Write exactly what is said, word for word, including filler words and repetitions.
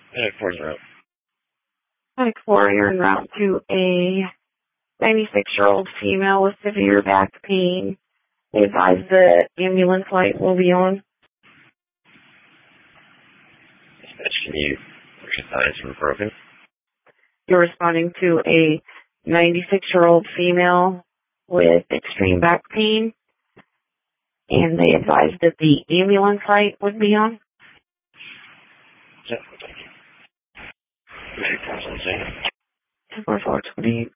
Hey, four zero. Mike four, you're en route to a ninety-six-year-old female with severe back pain. They advise the ambulance light will be on. Dispatch, can you recognize from broken? You're responding to a ninety-six-year-old female with extreme back pain, and they advised that the ambulance light would be on. Yeah, thank you. two four four, two four four, twenty-eight.